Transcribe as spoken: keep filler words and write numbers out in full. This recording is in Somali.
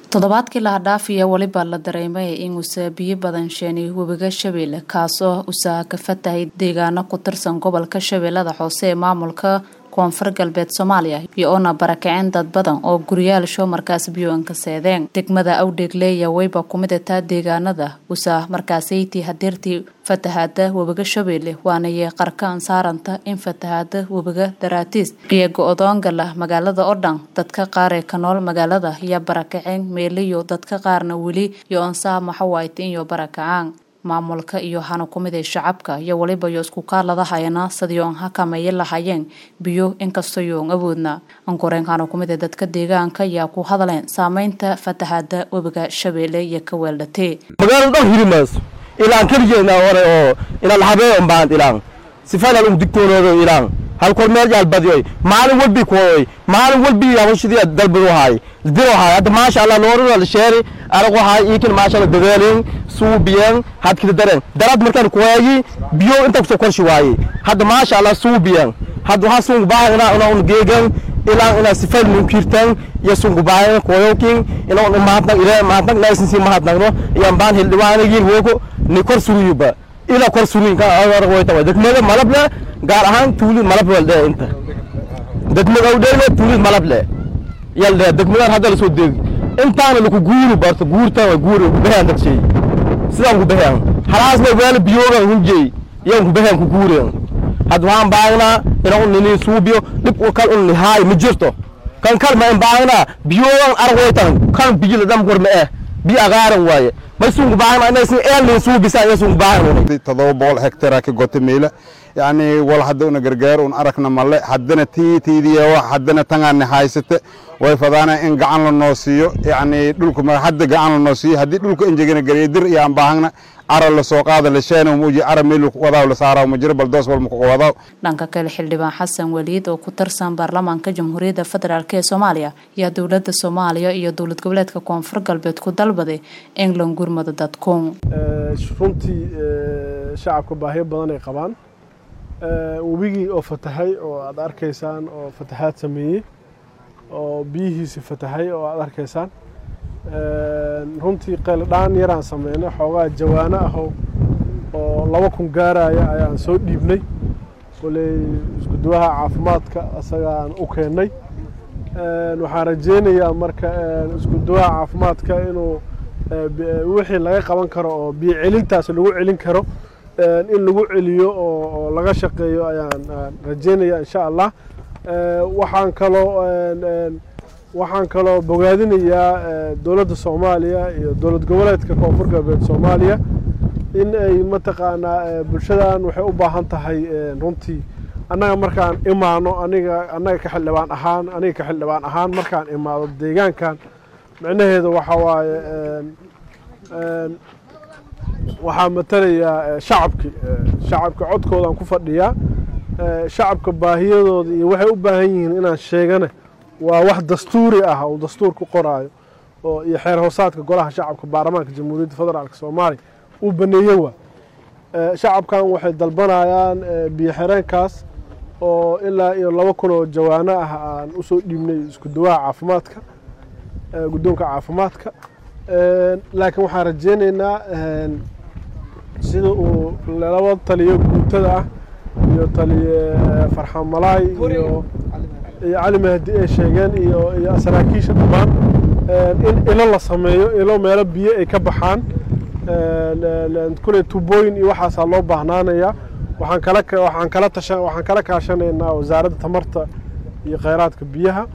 toddobaadkii la dhaafiya waliba la dareemay in uu biyo badan sheeni webiga Shabeelle kaasoo uu ka fatahay deegaano ku tirsan gobolka Shabeellada Hoose ee maamulka koonfur galbeed Soomaaliya iyo ona barakaceen dad badan oo guryaal soo markaas biyo ka seedeen degmada Awdheegle wayba kumidata deegaanada uu markaasayti hadeertii fatahaada webiga Shabeelle waana ee qarkaan saaranta in fatahaada webiga Daraatis iyo go'doonka la magaalada oo dhan dadka qaar ee ka nool magaalada iyo barakaceen meeliyo dadka qaarna wali iyo ansaa maxawayt iyo barakacaan maamulka iyo hana kumida shacabka iyo waliba iyo isku kaalada hayna sidoo hakamayay lahayeen biyo inkastoo yoon awoodna ankoreen hana kumida dadka deegaanka ayaa ku hadleen saameynta fatahaada webiga Shabeelle iyo ka weeldatay magaalada hirimaas ilaan kaliyeena hore oo ila habeen baan ilaan sifada uu digtoonoodo ilaan hal kormeel yaal badiyay maalin walbi kooy maalin walbi hawshidii dalbado hay diro hay hada ma sha Allah noorada la sheeri arago hay ikin ma sha Allah dadaalin suubiyan had kida dareen darad markaan kooyay biyo inta ku korshi waayay hada ma sha Allah suubiyan hada waxa soo baahna una un geegan ilaa ina sifad min kirtan ya soo baahna kooyokin ina un maadna ila maadna laysansi maadna yan baan hildhiwaanagii wogo ni kor suriyuba ila kor surinka arago way tawa degmada malabla gaar ahaan tuulid malab walde inta degmada Awdheegle tuulid malab le yalda degmada hadda la soo deegi intaana lagu guuru barto guurta way guuru baahan dadshey sidaan ku baahan halaas ma weel biyoga hunjey yaan ku baahan ku guureen had waan baagna inuu nini suubiyo dib u kal un haay ma jirto kan kal ma baagna biyogan arwaytan kan bijil dam gorma eh bi agaaran waaye مسؤول بعنا الناس اللي يسوق بساعة يسوق بعنا. تضرب هكتر كجوت ميلة يعني ولا حدنا جرجار ونأركنا ملء حدنا تي تي دي وحدنا تنعن نحايسته ويفضانا إن جعلنا النصيو يعني دولكم حد جعلنا النصيو هدي دولكم إن جينا جريدر يعني بعنا أرى السوق هذا اللي وموجي أرى ميلو وضع ولا سعره ومجرب الدوس والمقوضة. لانك كل حلبان حسن وليد وكترسان برلمان كجمهورية الفدرال كصوماليا يا دولة الصومالية يا دولة قبلات كونفر قلبت كدلبدي إنجلون جورمة داتكم. شرنتي شعب كباهي بدن قبان وبيجي أو فتحي أو أدار كيسان أو فتحات سمية أو بيه فتحي أو أدار كيسان. runtii qeeldaan yaraan sameynay xoogaa jawaana ah oo laba kun gaaraya ayaan soo dhiibnay kulay isku duwaha caafimaadka asagaan u keenay waxaan rajeynayaa marka isku duwaha caafimaadka inuu wixii laga qaban karo oo biyo celintaas lagu celin karo in lagu celiyo oo laga shaqeeyo ayaan rajeynayaa insha Allah waxaan kaloo waxaan kaloo bogaadinayaa dawladda Soomaaliya iyo dawlad goboleedka koonfur galbeed Soomaaliya in ay mataqaanaa bulshadan waxay u baahan tahay runtii annaga markaan imaano aniga annaga ka xildhibaan ahaan aniga ka xildhibaan ahaan markaan imaado deegaankan macnaheedu waxa waaye waxaa matalaya shacabki shacabka codkoodan ku fadhiyaa shacabka baahiyadooda iyo waxay u baahan yihiin inaan sheegana waa wax dastuuri ah oo dastuurku qoraayo oo iyo xeer hoosaadka golaha shacabka baarlamaanka jamhuuriyadda federaalka Soomaaliya uu baneeyay waa shacabkan waxay dalbanayaan biyo xireenkaas oo ilaa iyo laba kun oo jawaana ah aan u soo dhiibnay isku duwaha caafimaadka guddoonka caafimaadka laakiin waxaan rajeynaynaa sida uu laba taliyo guutada ah iyo taliye Farxaan Malaay iyo علي مهدي شيئاً iyo iyo saraakiisha dhamaan in ilo la sameeyo ilo meel biyo ay ka baxaan ee kulay tubooyin iyo waxa loo baahnaanaya waxaan kala waxaan kala tashan waxaan kala kaashanaynaa wasaaradda tamarta iyo kheyraadka biyaha